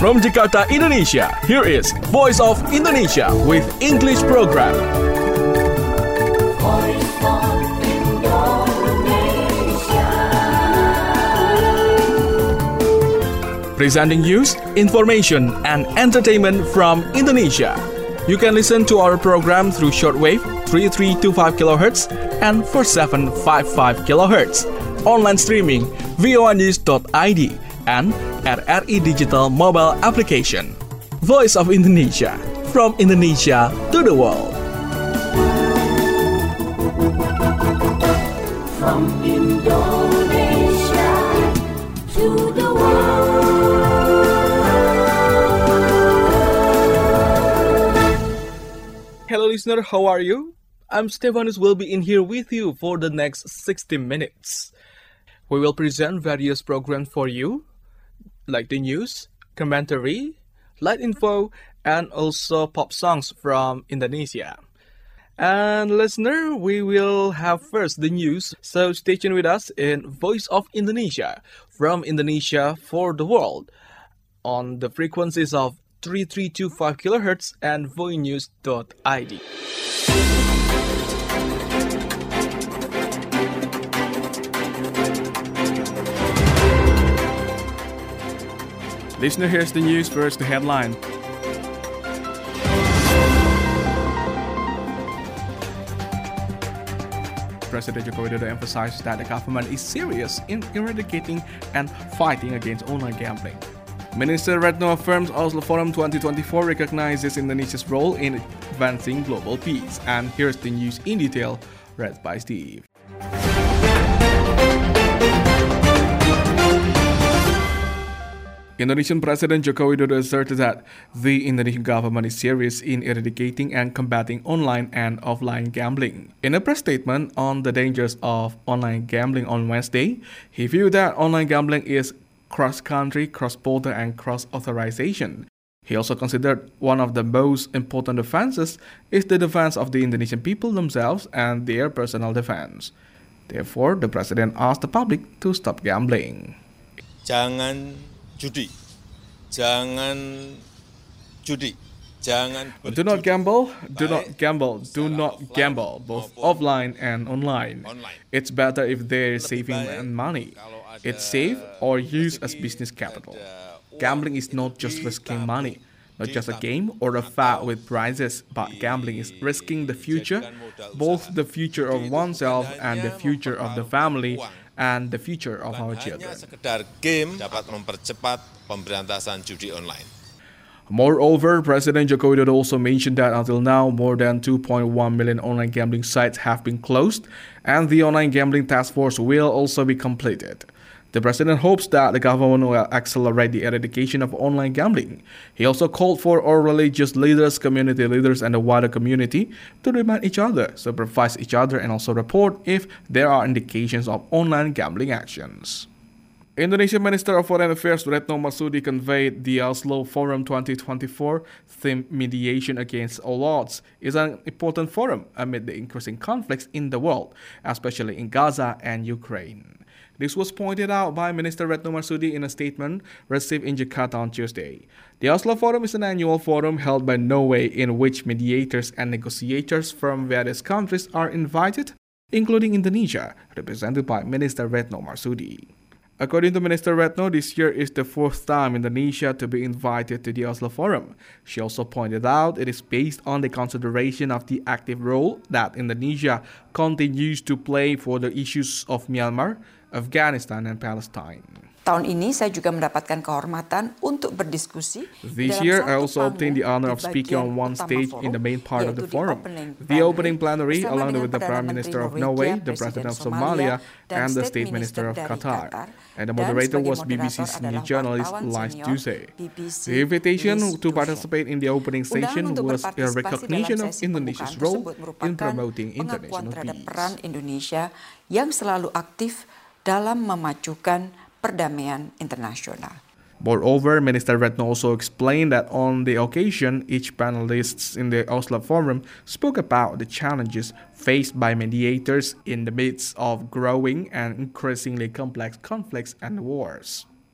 From Jakarta, Indonesia, here is Voice of Indonesia with English program. Voice of Indonesia. Presenting news, information, and entertainment from Indonesia. You can listen to our program through shortwave 3325 kHz and 4755 kHz. Online streaming voanews.id and at RI Digital mobile application. Voice of Indonesia, from Indonesia to the world. From Indonesia to the world. Hello listener, how are you? I'm Stefanus, will be in here with you for the next 60 minutes. We will present various programs for you, like the news, commentary, light info, and also pop songs from Indonesia. And listener, we will have first the news, so stay tuned with us in Voice of Indonesia, from Indonesia for the world, on the frequencies of 3325 kHz and voanews.id. Listener, here's the news. First, the headline. President Joko Widodo emphasized that the government is serious in eradicating and fighting against online gambling. Minister Retno affirms Oslo Forum 2024 recognizes Indonesia's role in advancing global peace. And here's the news in detail, read by Steve. Indonesian President Joko Widodo asserted that the Indonesian government is serious in eradicating and combating online and offline gambling. In a press statement on the dangers of online gambling on Wednesday, he viewed that online gambling is cross-country, cross-border, and cross-authorization. He also considered one of the most important defenses is the defense of the Indonesian people themselves and their personal defense. Therefore, the president asked the public to stop gambling. Jangan judi. Do not gamble, both offline and online. It's better if they're saving money. It's safe or used as business capital. Gambling is not just risking money, not just a game or a fad with prizes, but gambling is risking the future, both the future of oneself and the future of the family, and the future of our children. Sekedar game dapat mempercepat pemberantasan judi online. Moreover, President Joko Widodo also mentioned that until now, more than 2.1 million online gambling sites have been closed, and the online gambling task force will also be completed. The president hopes that the government will accelerate the eradication of online gambling. He also called for all religious leaders, community leaders, and the wider community to remind each other, supervise each other, and also report if there are indications of online gambling actions. Indonesian Minister of Foreign Affairs Retno Marsudi conveyed the Oslo Forum 2024 theme mediation against all odds is an important forum amid the increasing conflicts in the world, especially in Gaza and Ukraine. This was pointed out by Minister Retno Marsudi in a statement received in Jakarta on Tuesday. The Oslo Forum is an annual forum held by Norway in which mediators and negotiators from various countries are invited, including Indonesia, represented by Minister Retno Marsudi. According to Minister Retno, this year is the fourth time Indonesia to be invited to the Oslo Forum. She also pointed out it is based on the consideration of the active role that Indonesia continues to play for the issues of Myanmar, Afghanistan, and Palestine. Tahun ini saya juga mendapatkan kehormatan untuk berdiskusi. This year, I also obtained the honor of speaking on one stage in the main part of the forum, the opening plenary, along with the Prime Minister of Norway, the President of Somalia, and the State Minister of Qatar. And the moderator was BBC's new journalist, Lais Duse. The invitation to participate in the opening session was a recognition of Indonesia's role in promoting international peace. Peran Indonesia yang selalu aktif dalam memajukan perdamaian internasional. Moreover, Minister Retno also explained that on the occasion, each panelist in the Oslo Forum spoke about the challenges faced by mediators in the midst of growing and increasingly complex conflicts and wars.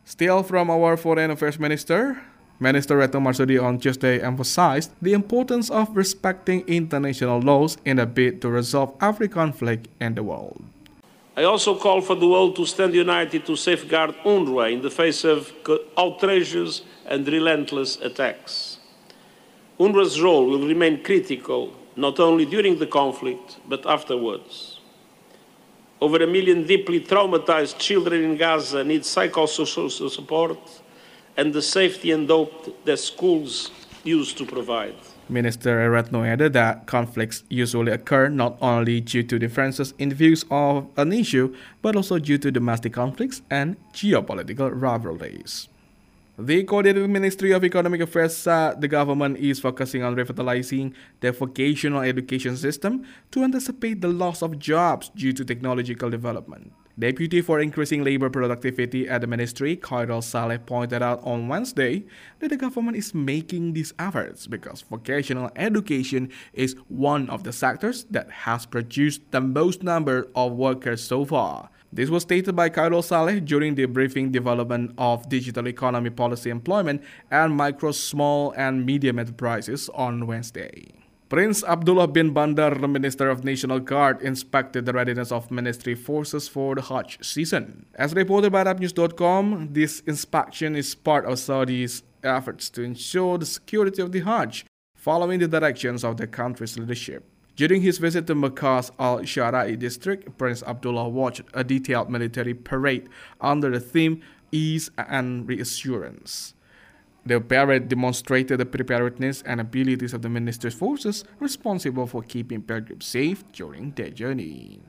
Still from our Foreign Affairs Minister, Minister Retno Marsudi on Tuesday emphasized the importance of respecting international laws in a bid to resolve every conflict in the world. I also call for the world to stand united to safeguard UNRWA in the face of outrageous and relentless attacks. UNRWA's role will remain critical not only during the conflict but afterwards. Over 1 million deeply traumatized children in Gaza need psychosocial support and the safety and hope that schools used to provide. Minister Retno added that conflicts usually occur not only due to differences in views of an issue, but also due to domestic conflicts and geopolitical rivalries. The Coordinated Ministry of Economic Affairs said the government is focusing on revitalizing the vocational education system to anticipate the loss of jobs due to technological development. Deputy for Increasing Labor Productivity at the ministry, Khairul Saleh, pointed out on Wednesday that the government is making these efforts because vocational education is one of the sectors that has produced the most number of workers so far. This was stated by Khairul Saleh during the briefing development of digital economy policy employment and micro, small and medium enterprises on Wednesday. Prince Abdullah bin Bandar, the Minister of National Guard, inspected the readiness of ministry forces for the Hajj season. As reported by ArabNews.com, this inspection is part of Saudi's efforts to ensure the security of the Hajj, following the directions of the country's leadership. During his visit to Makkah's Al-Sharai district, Prince Abdullah watched a detailed military parade under the theme Ease and Reassurance. The parade demonstrated the preparedness and abilities of the minister's forces responsible for keeping pilgrims safe during their journey.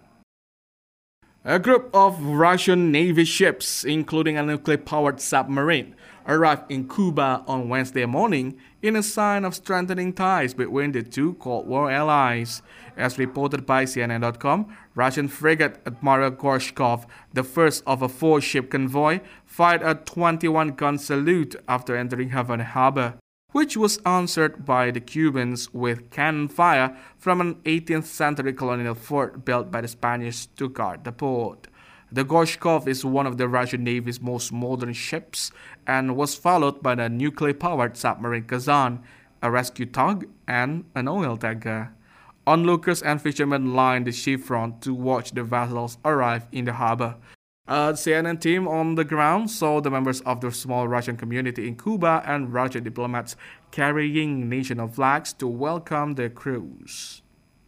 A group of Russian Navy ships, including a nuclear-powered submarine, arrived in Cuba on Wednesday morning in a sign of strengthening ties between the two Cold War allies. As reported by CNN.com, Russian frigate Admiral Gorshkov, the first of a 4-ship convoy, fired a 21-gun salute after entering Havana Harbor, which was answered by the Cubans with cannon fire from an 18th century colonial fort built by the Spanish to guard the port. The Gorshkov is one of the Russian Navy's most modern ships and was followed by the nuclear-powered submarine Kazan, a rescue tug, and an oil tanker. Onlookers and fishermen lined the seafront to watch the vessels arrive in the harbor. A CNN team on the ground saw the members of the small Russian community in Cuba and Russian diplomats carrying national flags to welcome their crews.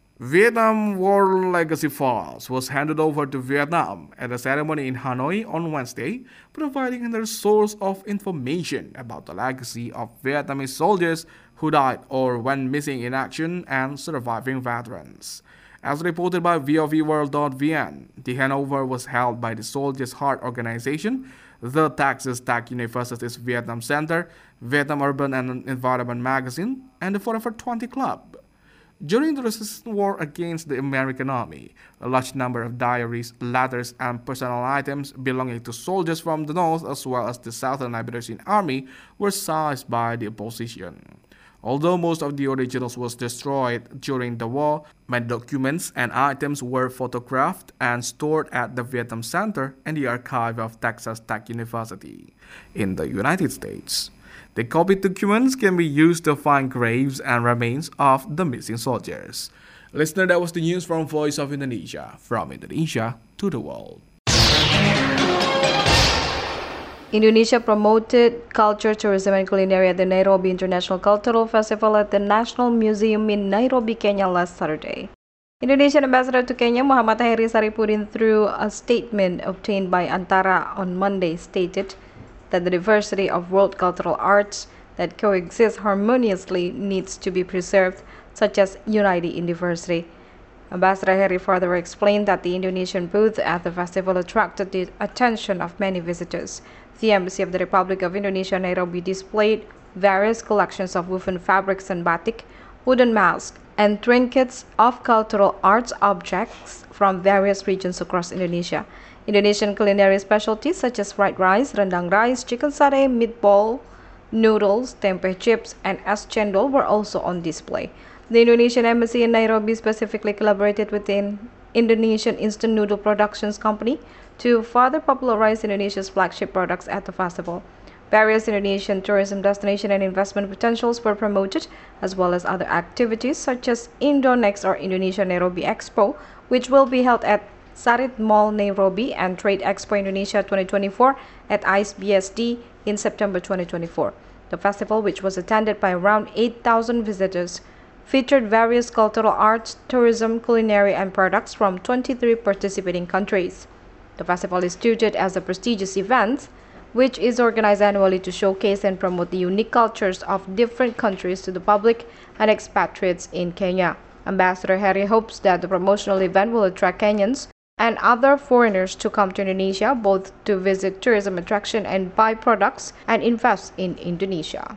Vietnam War Legacy Files was handed over to Vietnam at a ceremony in Hanoi on Wednesday, providing another source of information about the legacy of Vietnamese soldiers who died or went missing in action and surviving veterans. As reported by VOVworld.vn, the handover was held by the Soldiers' Heart Organization, the Texas Tech University's Vietnam Center, Vietnam Urban and Environment Magazine, and the Forever 20 Club. During the resistance war against the American Army, a large number of diaries, letters, and personal items belonging to soldiers from the North as well as the Southern Liberation Army were seized by the opposition. Although most of the originals was destroyed during the war, many documents and items were photographed and stored at the Vietnam Center and the archive of Texas Tech University in the United States. The copied documents can be used to find graves and remains of the missing soldiers. Listener, that was the news from Voice of Indonesia, from Indonesia to the world. Indonesia promoted culture, tourism, and culinary at the Nairobi International Cultural Festival at the National Museum in Nairobi, Kenya last Saturday. Indonesian Ambassador to Kenya, Muhammad Heri Saripudin, through a statement obtained by Antara on Monday, stated that the diversity of world cultural arts that coexist harmoniously needs to be preserved, such as unity in diversity. Ambassador Heri further explained that the Indonesian booth at the festival attracted the attention of many visitors. The Embassy of the Republic of Indonesia, Nairobi, displayed various collections of woven fabrics and batik, wooden masks, and trinkets of cultural arts objects from various regions across Indonesia. Indonesian culinary specialties such as fried rice, rendang rice, chicken satay, meatball, noodles, tempeh chips, and es cendol were also on display. The Indonesian Embassy in Nairobi specifically collaborated with the Indonesian instant noodle productions company to further popularize Indonesia's flagship products at the festival. Various Indonesian tourism destination and investment potentials were promoted, as well as other activities such as Indonext or Indonesia Nairobi Expo, which will be held at Sarit Mall Nairobi, and Trade Expo Indonesia 2024 at ICE BSD in September 2024. The festival, which was attended by around 8,000 visitors, featured various cultural arts, tourism, culinary, and products from 23 participating countries. The festival is touted as a prestigious event, which is organized annually to showcase and promote the unique cultures of different countries to the public and expatriates in Kenya. Ambassador Harry hopes that the promotional event will attract Kenyans and other foreigners to come to Indonesia, both to visit tourism attraction and buy products and invest in Indonesia.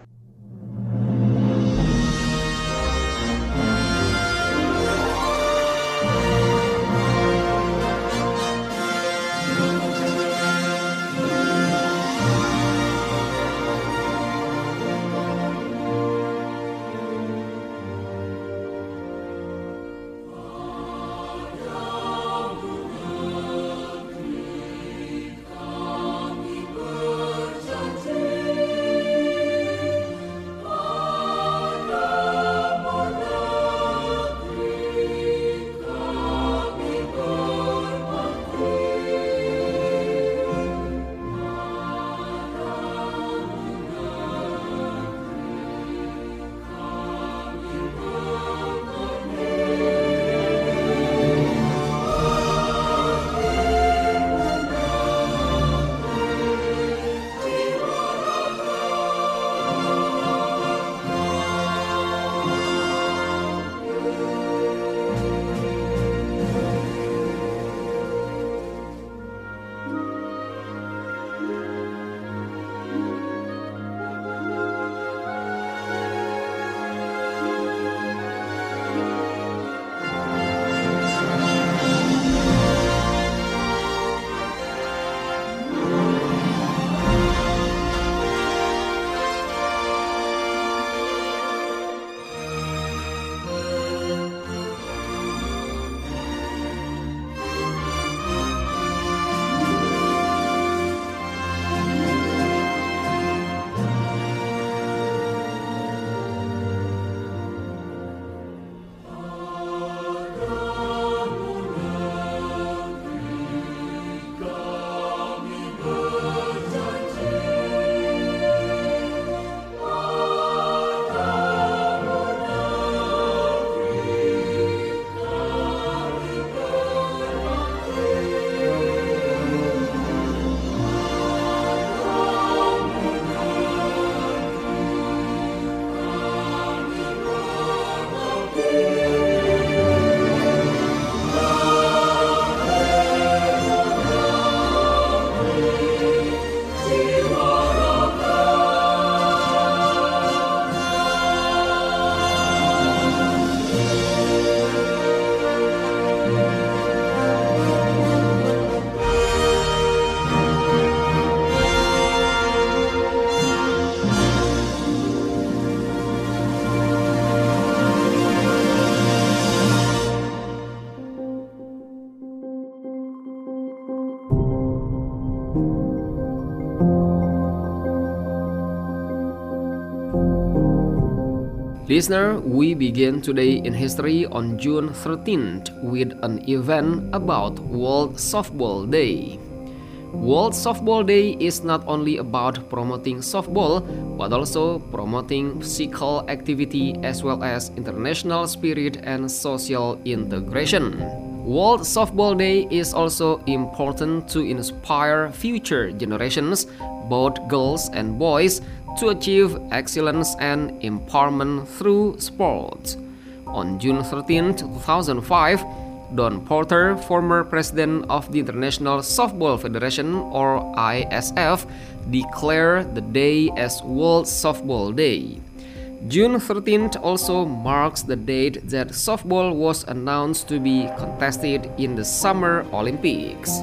Listener, we begin today in history on June 13th with an event about World Softball Day. World Softball Day is not only about promoting softball, but also promoting physical activity as well as international spirit and social integration. World Softball Day is also important to inspire future generations, both girls and boys, to achieve excellence and empowerment through sports. On June 13, 2005, Don Porter, former president of the International Softball Federation or ISF, declared the day as World Softball Day. June 13th also marks the date that softball was announced to be contested in the Summer Olympics.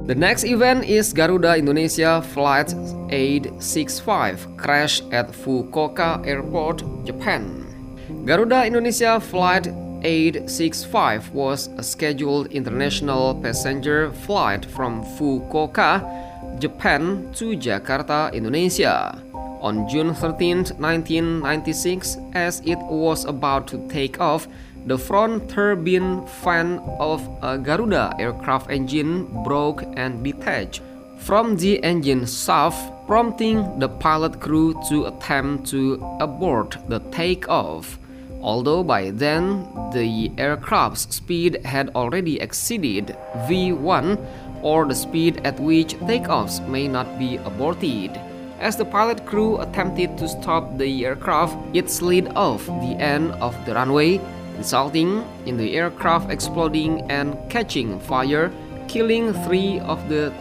The next event is Garuda Indonesia Flight 865 crash at Fukuoka Airport, Japan. Garuda Indonesia Flight 865 was a scheduled international passenger flight from Fukuoka, Japan to Jakarta, Indonesia on June 13, 1996. As it was about to take off, the front turbine fan of a Garuda aircraft engine broke and detached from the engine shaft, prompting the pilot crew to attempt to abort the takeoff. Although by then the aircraft's speed had already exceeded V1, or the speed at which takeoffs may not be aborted. As the pilot crew attempted to stop the aircraft, it slid off the end of the runway, resulting in the aircraft exploding and catching fire, killing 3 of the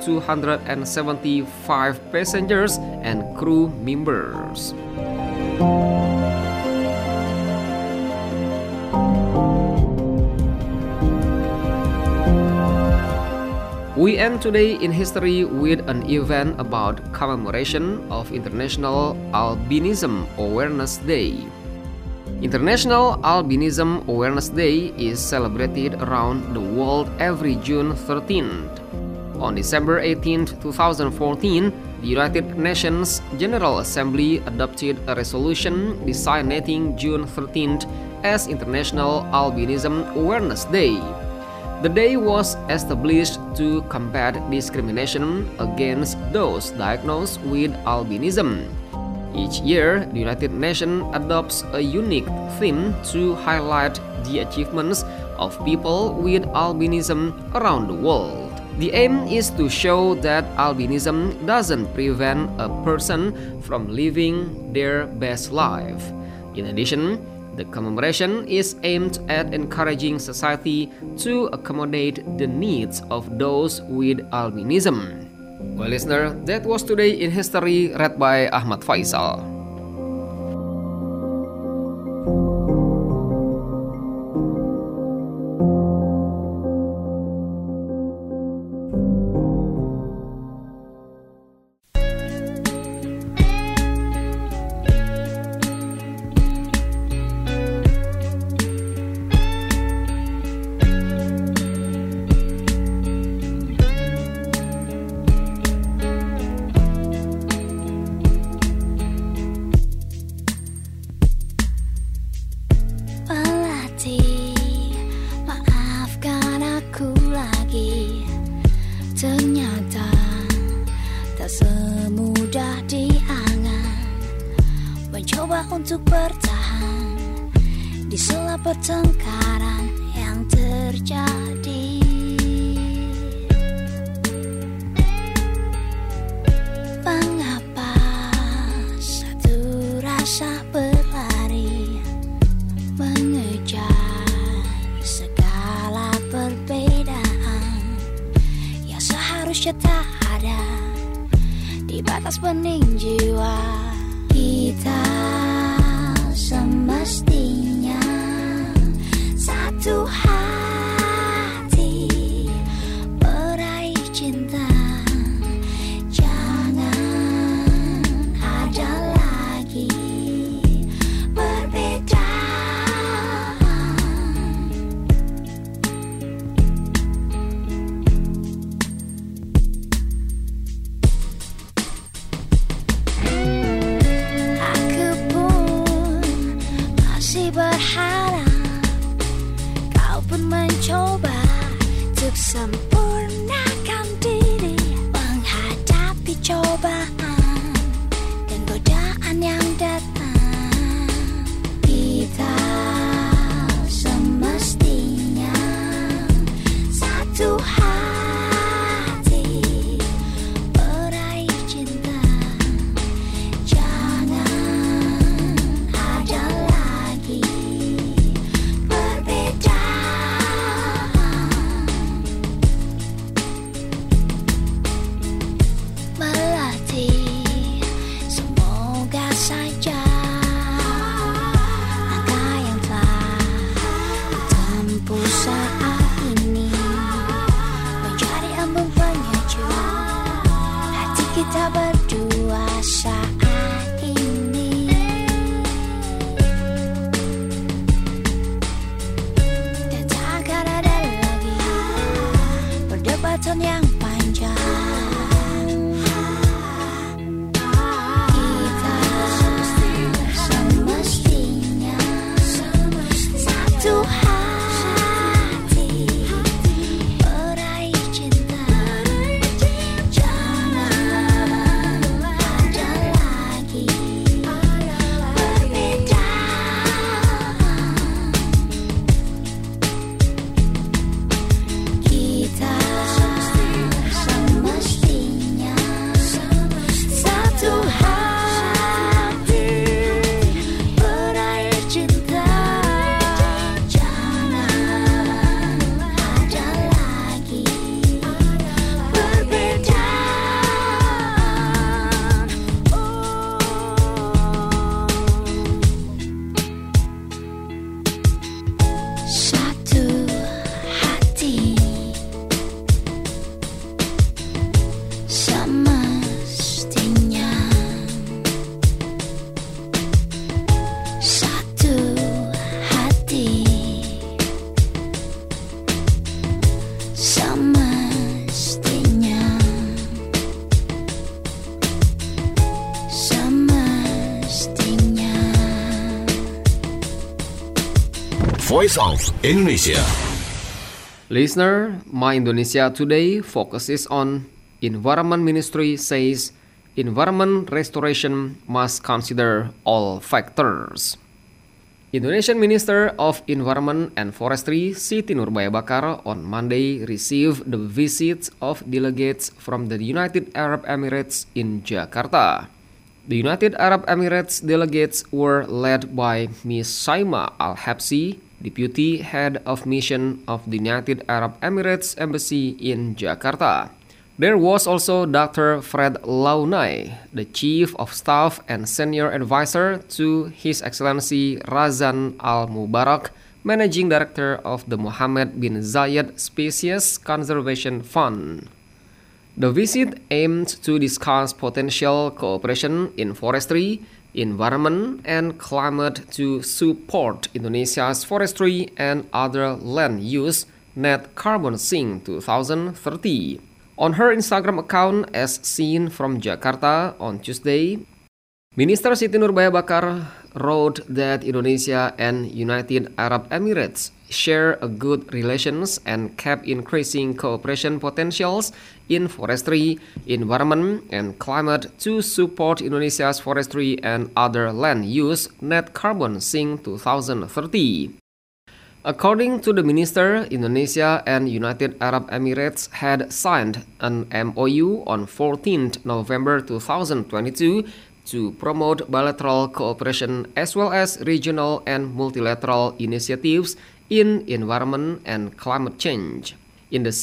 275 passengers and crew members. We end today in history with an event about commemoration of International Albinism Awareness Day. International Albinism Awareness Day is celebrated around the world every June 13th. On December 18, 2014, the United Nations General Assembly adopted a resolution designating June 13th as International Albinism Awareness Day. The day was established to combat discrimination against those diagnosed with albinism. Each year, the United Nations adopts a unique theme to highlight the achievements of people with albinism around the world. The aim is to show that albinism doesn't prevent a person from living their best life. In addition, the commemoration is aimed at encouraging society to accommodate the needs of those with albinism. Well, listener, that was Today in History, read by Ahmad Faisal. Ternyata tak semudah diangan mencoba untuk bertahan di sela pertengkaran yang terjadi. Mengapa satu rasa berlari mengejar segala perbedaan harusnya tak ada di batas bening jiwa kita. Semestinya satu hati meraih cinta. Jangan ada lagi berbeda. Berharap kau pun mencoba untuk sempurnakan diri, menghadapi cobaan dan godaan yang datang. Kita semestinya satu hati meraih cinta. Jangan ada melatih kita berdua saat ini. Dan takkan ada lagi perdebatan yang panjang. Kita semestinya satu hati meraih cinta. Jangan ada lagi perbedaan. Kita semestinya satu hati meraih cinta. Jangan ada lagi perbedaan. Satu hati semestinya satu hati semestinya semestinya. Voice of Indonesia. Listener, My Indonesia Today focuses on Environment Ministry says environment restoration must consider all factors. Indonesian Minister of Environment and Forestry Siti Nurbaya Bakar on Monday received the visits of delegates from the United Arab Emirates in Jakarta. The United Arab Emirates delegates were led by Ms. Saima Al-Habsi, Deputy Head of Mission of the United Arab Emirates Embassy in Jakarta. There was also Dr. Fred Launay, the Chief of Staff and Senior Advisor to His Excellency Razan Al Mubarak, Managing Director of the Mohammed bin Zayed Species Conservation Fund. The visit aimed to discuss potential cooperation in forestry, environment, and climate to support Indonesia's forestry and other land use net carbon sink 2030. On her Instagram account as seen from Jakarta on Tuesday, Minister Siti Nurbaya Bakar wrote that Indonesia and United Arab Emirates share a good relations and kept increasing cooperation potentials in forestry, environment, and climate to support Indonesia's forestry and other land use net carbon sink 2030. According to the minister, Indonesia and United Arab Emirates had signed an MOU on 14th November 2022 to promote bilateral cooperation as well as regional and multilateral initiatives in environment and climate change. In the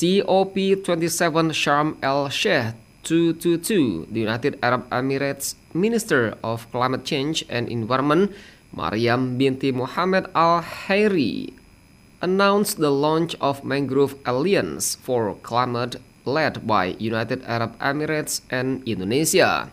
COP27 Sharm el-Sheikh 222, the United Arab Emirates Minister of Climate Change and Environment, Mariam binti Mohammed Al-Hayri, announced the launch of Mangrove Alliance for Climate led by United Arab Emirates and Indonesia.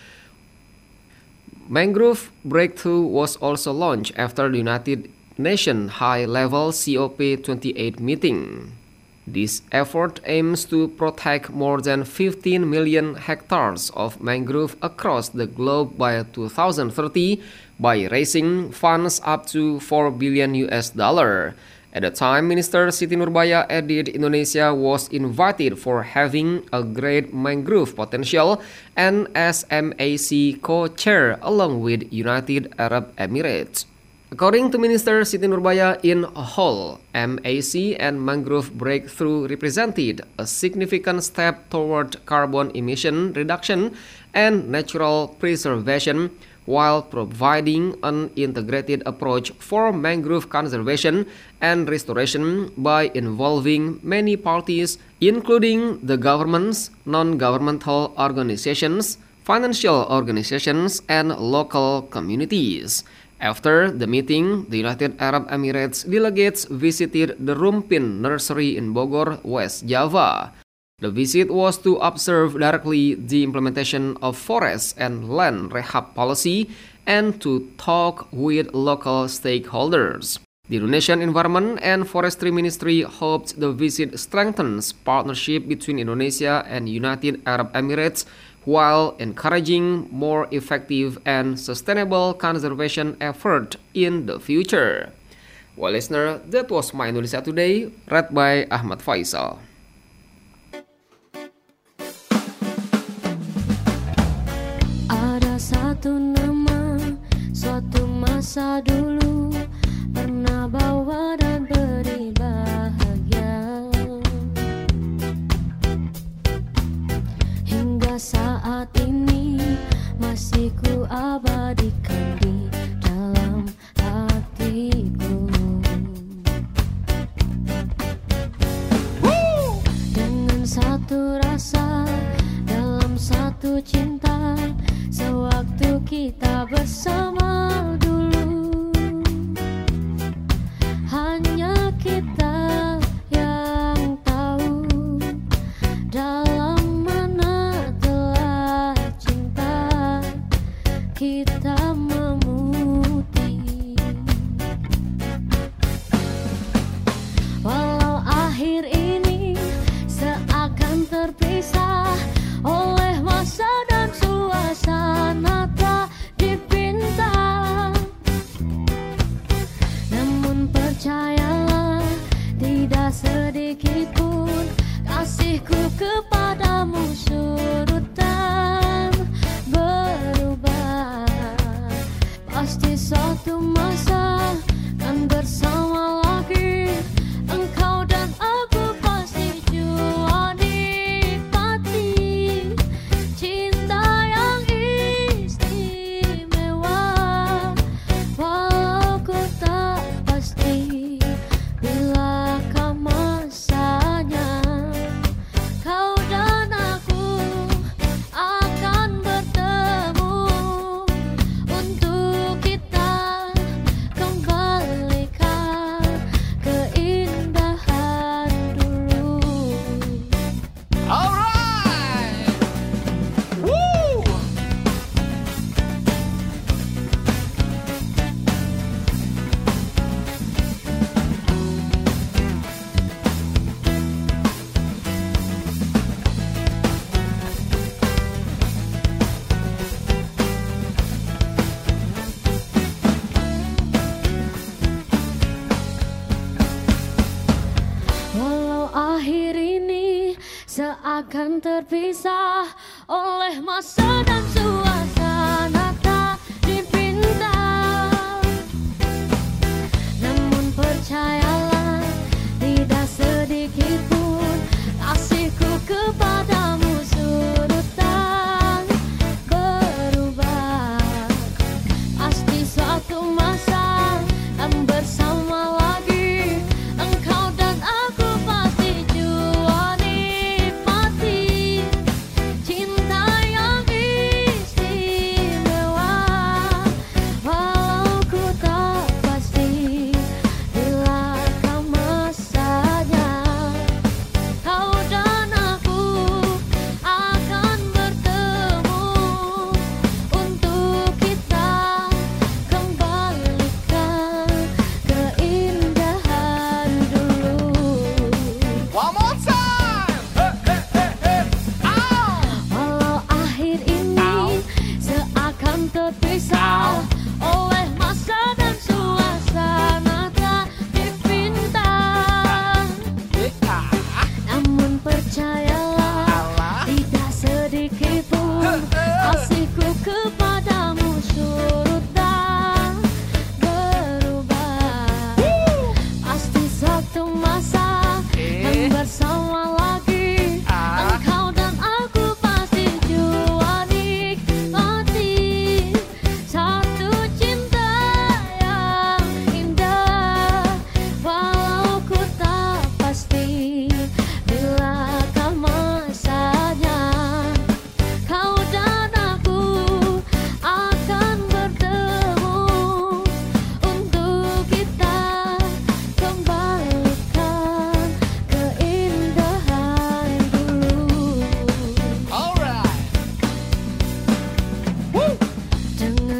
Mangrove Breakthrough was also launched after the United Nations High-Level COP28 meeting. This effort aims to protect more than 15 million hectares of mangrove across the globe by 2030 by raising funds up to $4 billion. At the time, Minister Siti Nurbaya added Indonesia was invited for having a great mangrove potential and as MAC co-chair along with United Arab Emirates. According to Minister Siti Nurbaya, in a whole, MAC and Mangrove Breakthrough represented a significant step toward carbon emission reduction and natural preservation while providing an integrated approach for mangrove conservation and restoration by involving many parties, including the governments, non-governmental organizations, financial organizations, and local communities. After the meeting, the United Arab Emirates delegates visited the Rumpin Nursery in Bogor, West Java. The visit was to observe directly the implementation of forest and land rehab policy and to talk with local stakeholders. The Indonesian Environment and Forestry Ministry hopes the visit strengthens partnership between Indonesia and United Arab Emirates while encouraging more effective and sustainable conservation effort in the future. Well, listener, that was My Indonesia Today, read by Ahmad Faisal. Ada satu nama, suatu masa dulu pernah bawa dan beri bahagia. Hingga saat ini masih ku abadikan di dalam hatiku. Dengan satu rasa, dalam satu cinta, sewaktu kita bersama dulu, hanya kita yang tahu dalam mana telah cinta kita memutih. Walau akhir ini seakan terpisah oleh masa dan suasana tak dipinta, namun percayalah tidak sedikit pun kasihku kepadamu surut dan berubah. Pasti suatu masa kan bersama lagi, engkau dan aku pasti jua nikmati cinta yang istimewa. Walau ku tak pasti bilakah masanya, kau dan aku akan bertemu untuk kita kembalikan keindahan dulu. Alright! Woo! Walau akhir ini seakan terpisah oleh masa dan suasana tak dipinta, namun percayalah tidak sedikit pun kasihku kepadamu surut dan berubah. Pasti suatu masa kan bersama lagi, engkau dan aku pasti jua nikmati cinta yang istimewa. Walau ku tak pasti bilakah masanya, kau dan aku akan bertemu untuk kita kembalikan keindahan dulu. One more time! Walau akhir ini seakan terpisah oleh masa dan suasana tak dipinta, namun percayalah tidak sedikit pun kasihku kepadamu surut dan berubah. Pasti suatu masa kan bersama lagi, engkau dan aku pasti jua nikmati satu cinta yang indah. Walau ku tak pasti bilakah masanya, kau dan aku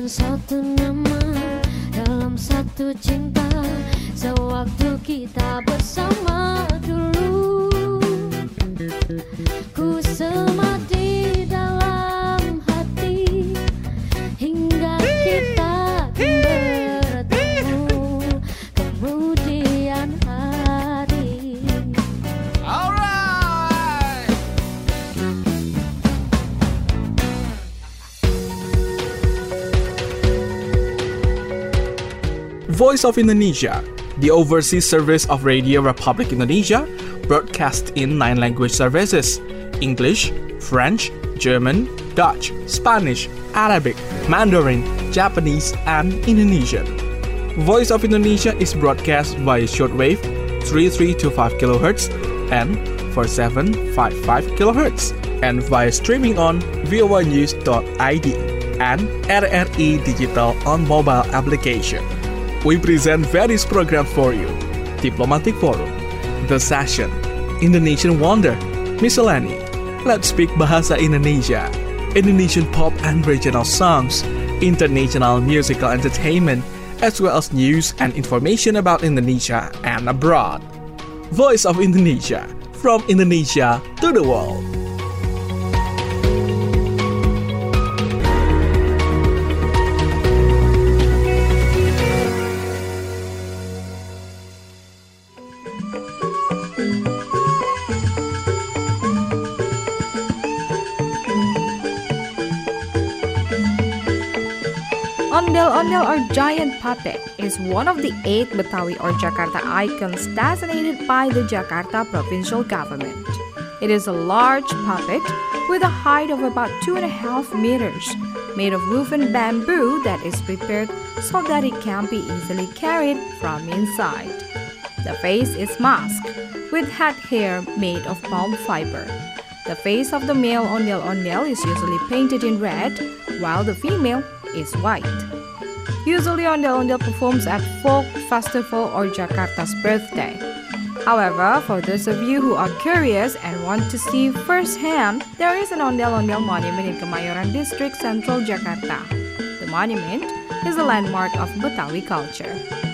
satu nama dalam satu cinta, sewaktu kita bersama dulu. Ku semat di dalam hati hingga kita bertemu kemudian hari. Alright. Voice of Indonesia, the overseas service of Radio Republic Indonesia, broadcast in 9 language services: English, French, German, Dutch, Spanish, Arabic, Mandarin, Japanese, and Indonesian. Voice of Indonesia is broadcast via shortwave 3325 kHz and 4755 kHz, and via streaming on voanews.id and RRI Digital on mobile application. We present various programs for you: Diplomatic Forum, The Session, Indonesian Wonder, Miscellany, Let's Speak Bahasa Indonesia, Indonesian pop and regional songs, international musical entertainment, as well as news and information about Indonesia and abroad. Voice of Indonesia, from Indonesia to the world. Ondel-ondel or giant puppet is one of the 8 Betawi or Jakarta icons designated by the Jakarta provincial government. It is a large puppet with a height of about 2.5 meters, made of woven bamboo that is prepared so that it can be easily carried from inside. The face is masked with head hair made of palm fiber. The face of the male ondel-ondel is usually painted in red, while the female is white. Usually ondel-ondel performs at folk festival or Jakarta's birthday. However, for those of you who are curious and want to see firsthand, there is an ondel-ondel monument in Kemayoran District, Central Jakarta. The monument is a landmark of Betawi culture.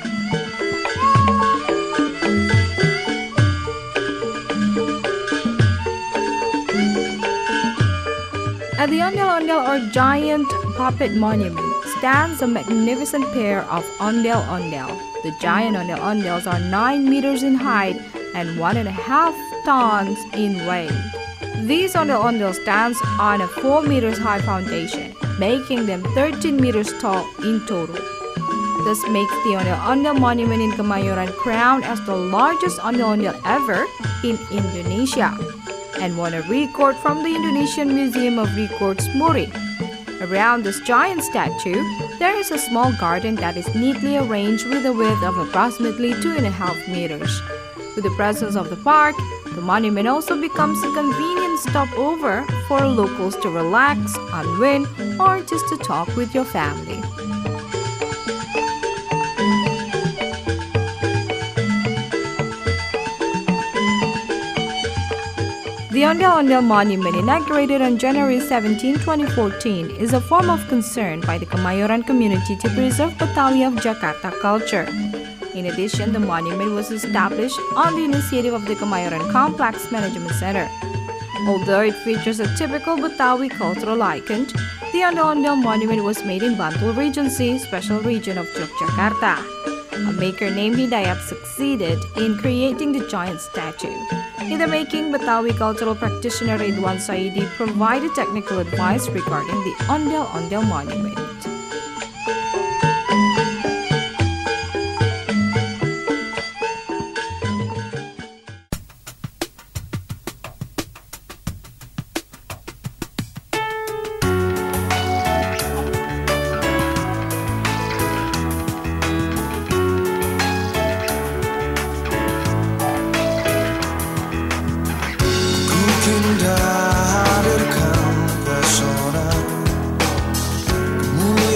At the ondel-ondel or giant puppet monument stands a magnificent pair of ondel-ondel. The giant ondel-ondels are 9 meters in height and 1.5 tons in weight. These ondel-ondel stands on a 4 meters high foundation, making them 13 meters tall in total. This makes the ondel-ondel monument in Kemayoran crowned as the largest ondel-ondel ever in Indonesia, and won a record from the Indonesian Museum of Records, Muri. Around this giant statue, there is a small garden that is neatly arranged with a width of approximately 2.5 meters. With the presence of the park, the monument also becomes a convenient stopover for locals to relax, unwind, or just to talk with your family. The Ondel-Ondel Monument, inaugurated on January 17, 2014, is a form of concern by the Kemayoran community to preserve Betawi of Jakarta culture. In addition, the monument was established on the initiative of the Kemayoran Complex Management Center. Although it features a typical Betawi cultural icon, the Ondel-Ondel Monument was made in Bantul Regency, special region of Yogyakarta. A maker named Hidayat succeeded in creating the giant statue. In the making, Betawi cultural practitioner Ridwan Saidi provided technical advice regarding the Ondel-Ondel Monument. Hadirkan pesona kemuliaan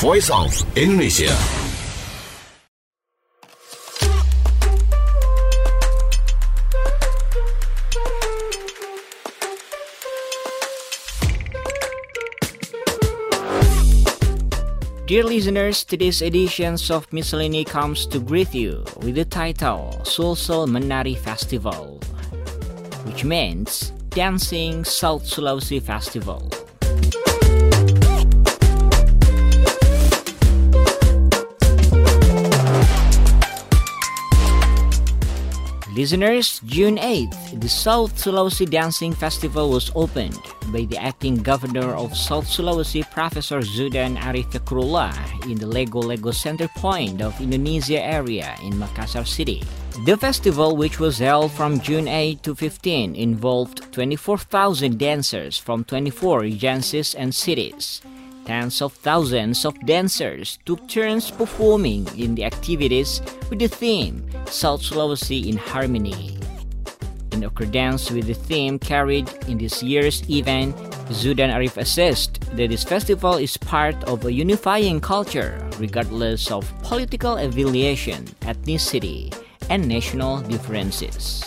Voice of Indonesia. Dear listeners, today's edition of Miscellany comes to greet you with the title Sulsel Menari Festival, which means Dancing South Sulawesi Festival. Listeners, June 8th, the South Sulawesi Dancing Festival was opened by the acting governor of South Sulawesi, Professor Zudan Arif Fikrullah, in the Lego Center Point of Indonesia area in Makassar City. The festival, which was held from June 8 to 15, involved 24,000 dancers from 24 regencies and cities. Tens of thousands of dancers took turns performing in the activities with the theme South Sulawesi in Harmony. In accordance with the theme carried in this year's event, Zudan Arif assessed that this festival is part of a unifying culture regardless of political affiliation, ethnicity, and national differences.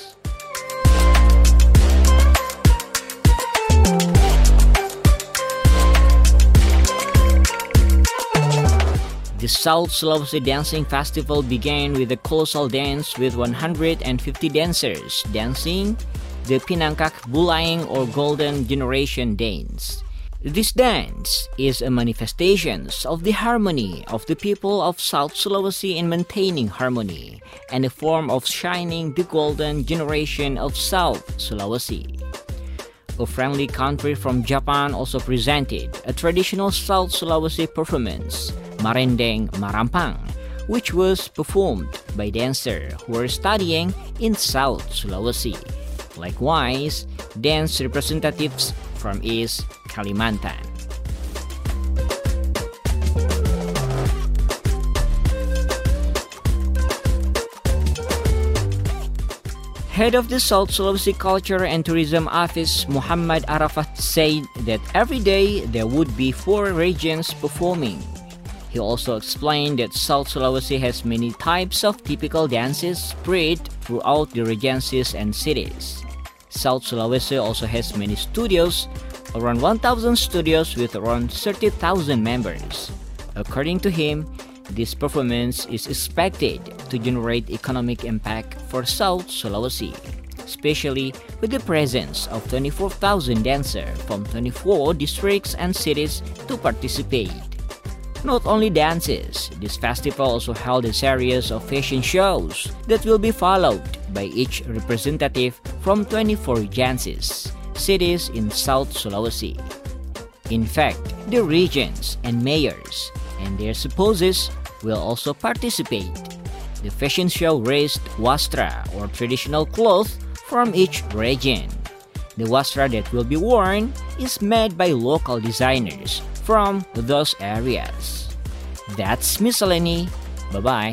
The South Sulawesi Dancing Festival began with a colossal dance with 150 dancers dancing the Pinangkak Bulaing or Golden Generation Dance. This dance is a manifestation of the harmony of the people of South Sulawesi in maintaining harmony and a form of shining the golden generation of South Sulawesi. A friendly country from Japan also presented a traditional South Sulawesi performance, Marendeng Marampang, which was performed by dancers who were studying in South Sulawesi. Likewise, dance representatives from East Kalimantan. Head of the South Sulawesi Culture and Tourism Office, Muhammad Arafat, said that every day there would be 4 regions performing. He also explained that South Sulawesi has many types of typical dances spread throughout the regencies and cities. South Sulawesi also has many studios, around 1,000 studios with around 30,000 members. According to him, this performance is expected to generate economic impact for South Sulawesi, especially with the presence of 24,000 dancers from 24 districts and cities to participate. Not only dances, this festival also held a series of fashion shows that will be followed by each representative from 24 regencies, cities in South Sulawesi. In fact, the regions and mayors and their spouses will also participate. The fashion show raised wastra or traditional clothes from each region. The wastra that will be worn is made by local designers from those areas. That's Miscellany. Bye-bye.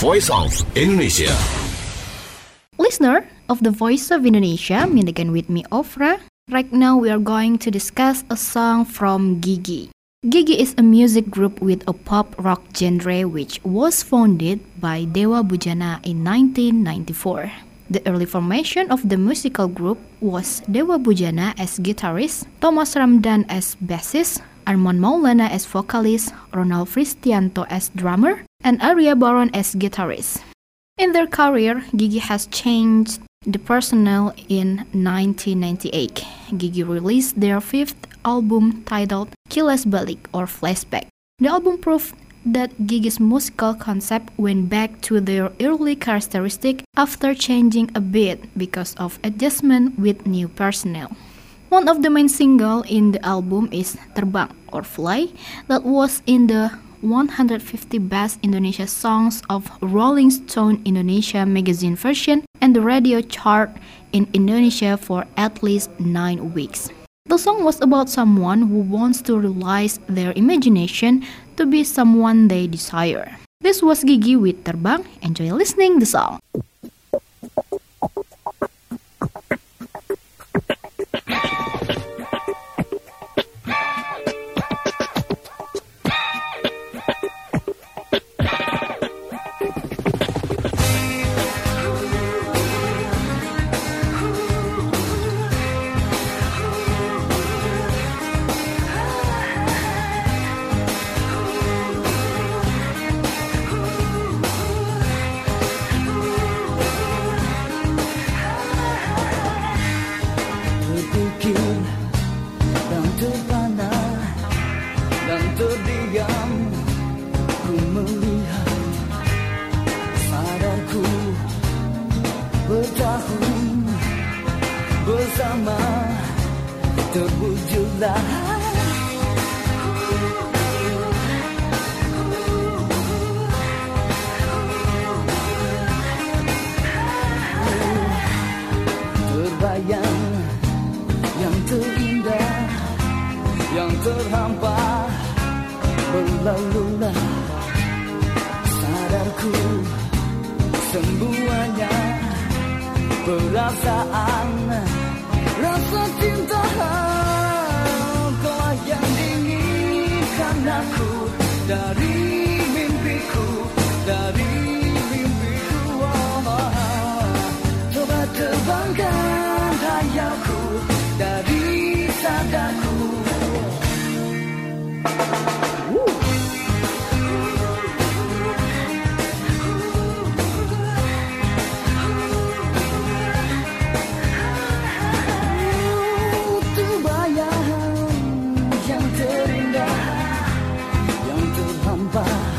Voice of Indonesia. Listener of the Voice of Indonesia, meet again with me, Ofra. Right now we are going to discuss a song from Gigi. Gigi is a music group with a pop rock genre which was founded by Dewa Bujana in 1994. The early formation of the musical group was Dewa Bujana as guitarist, Thomas Ramdan as bassist, Armand Maulana as vocalist, Ronald Fristianto as drummer, and Arya Baron as guitarist. In their career, Gigi has changed the personnel in 1998. Gigi released their fifth album titled Kilas Balik or Flashback. The album proved that Gigi's musical concept went back to their early characteristic after changing a bit because of adjustment with new personnel. One of the main singles in the album is Terbang or Fly, that was in the 150 Best Indonesia Songs of Rolling Stone Indonesia magazine version and the radio chart in Indonesia for at least 9 weeks. The song was about someone who wants to realize their imagination to be someone they desire. This was Gigi with Terbang. Enjoy listening the song. Bersama terwujudlah terbayang yang terindah, yang terhampa berlalulah sadarku semuanya. Perasaan, rasa cinta kau yang diinginkan aku dari mimpiku, dari mimpiku. Coba terbangkan hayalku dari sadarku. Yang terindah, yang terhampa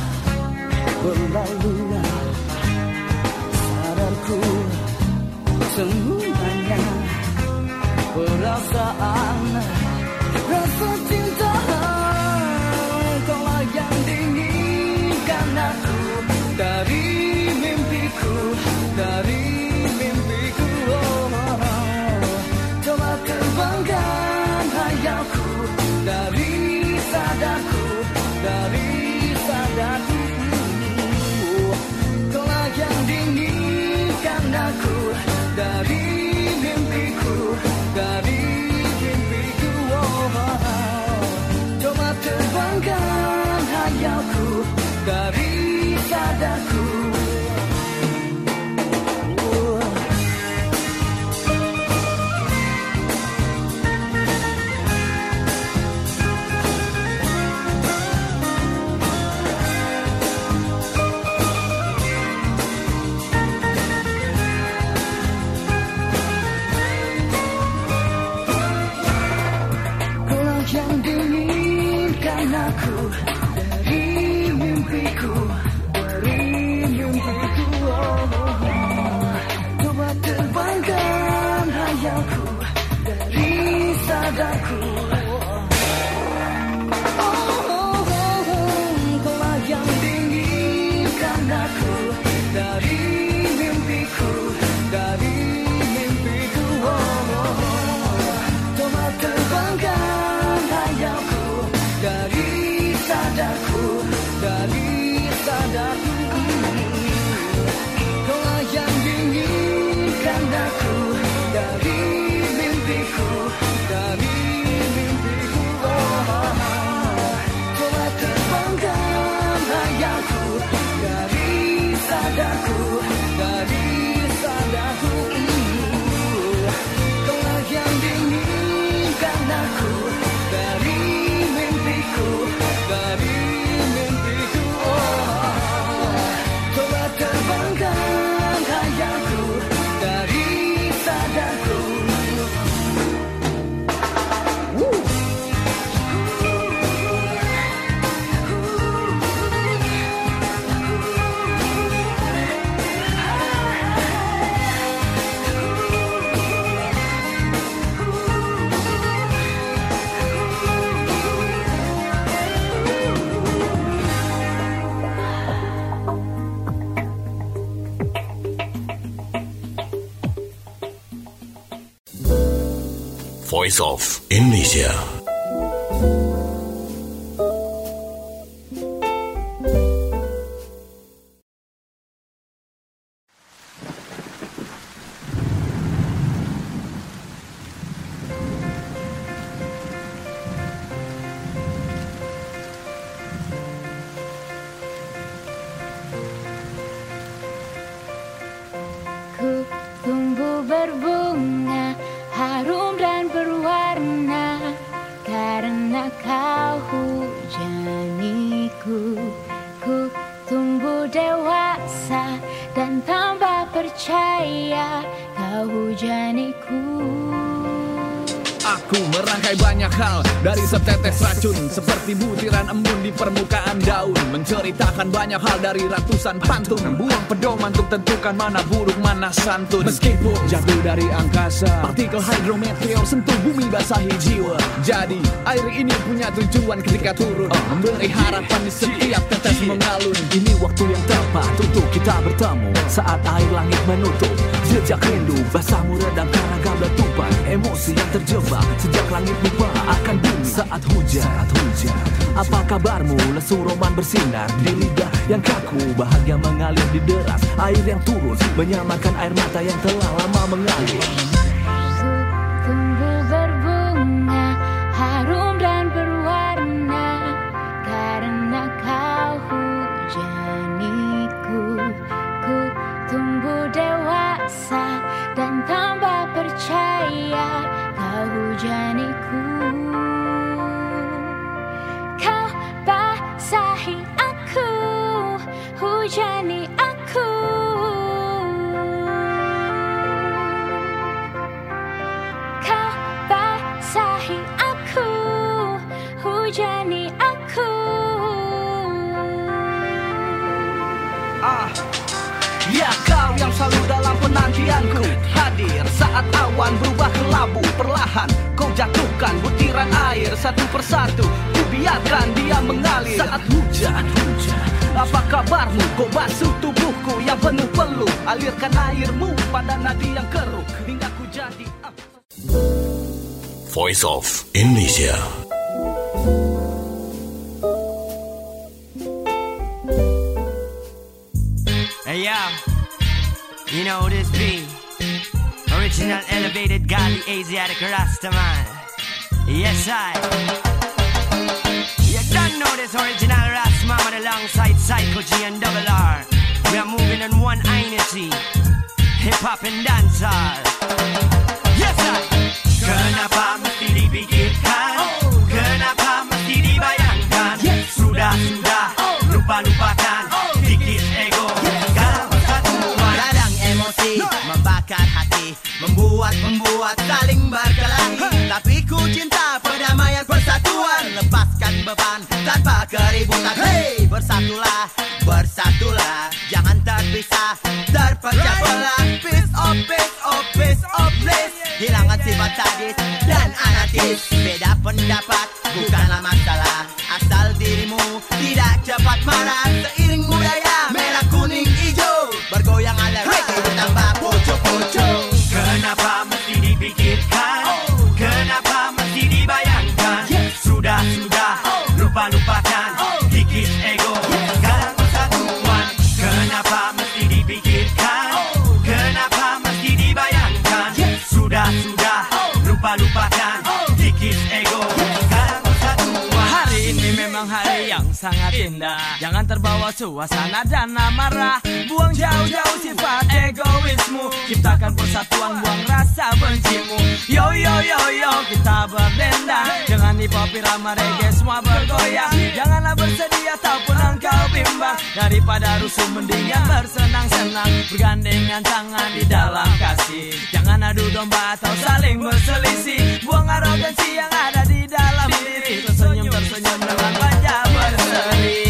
Voice of Indonesia. Ku tumbuh berbunga, harum dan berwarna, karena kau hujaniku. Ku tumbuh dewasa dan tambah percaya, kau hujaniku. Aku merangkai banyak hal dari setetes racun, seperti butiran embun di permukaan daun, menceritakan banyak hal dari ratusan pantun, buang pedoman untuk tentukan mana buruk mana santun. Meskipun jatuh dari angkasa, partikel hidrometeor sentuh bumi basahi jiwa. Jadi air ini punya tujuan ketika turun, memberi harapan di setiap tetes mengalun. Ini waktu yang tepat untuk kita bertemu, saat air langit menutup jejak rindu, basahmu redam karena gam letupan emosi yang terjebak sejak langit lupa akan bumi saat hujan. Apa kabarmu? Lesu roman bersinar di lidah yang kaku, bahagia mengalir di deras air yang turun, menyamakan air mata yang telah lama mengalir. Tumbuh berbunga, harum dan berwarna, karena kau hujaniku. Ku tumbuh dewasa dan tambah percaya, kau hujaniku. Kau basahi aku, hujani aku. Kau basahi aku, hujani aku. Ya kau yang selalu dalam penantianku, hadir saat awan berubah kelabu. Perlahan kau jatuhkan butiran air satu persatu, ku biarkan dia mengalir. Saat hujan, apa kabarmu? Kau basuh tubuhku yang penuh peluh, alirkan airmu pada nadi yang keruh hingga ku jadi Voice of Indonesia. Hey yo, you know who this be? Original elevated godly Asiatic Rastaman. Yes I. You don't know this original Rastaman alongside Psycho G and Double R. We are moving in one energy, hip hop and dancehall. Yes I. Kenapa mesti dipikirkan? Kenapa mesti dibayangkan? Sudah lupa-lupakan dikit ego. Kadang emosi membakar hati, membuat saling berkelahi. Tapi ku cinta perdamaian persatuan, lepaskan beban tanpa keributan. Hey, bersatulah, jangan terpisah, terpecah belah. Peace of peace, hilangkan sifat sadis dan anarkis. Beda pendapat bukanlah masalah, asal dirimu tidak cepat marah. Seiring budaya merah kuning hijau, bergoyang ala reggae ditambah pocong-pocong. Kenapa mesti dipikirkan? Kenapa mesti dibayangkan? Sudah lupa-lupakan dikit ego, sekarang persatuan. Kenapa mesti dipikirkan? Kenapa mesti dibayangkan? Sudah lupa-lupakan dikit ego, sekarang persatuan. Hari ini memang hari yang sangat indah, jangan terbawa suasana dan amarah. Buang jauh-jauh sifat egoismu, ciptakan persatuan, buang rasa bencimu. Yo, kita berdendang, jangan hip-hop, irama reggae semua bergoyang. Janganlah bersedih ataupun engkau bimbang, daripada rusuh mendingan bersenang-senang, bergandengan tangan di dalam kasih. Jangan adu domba atau saling berselisih, buang arogansi yang ada di dalam diri. Tersenyum dengan wajah berseri.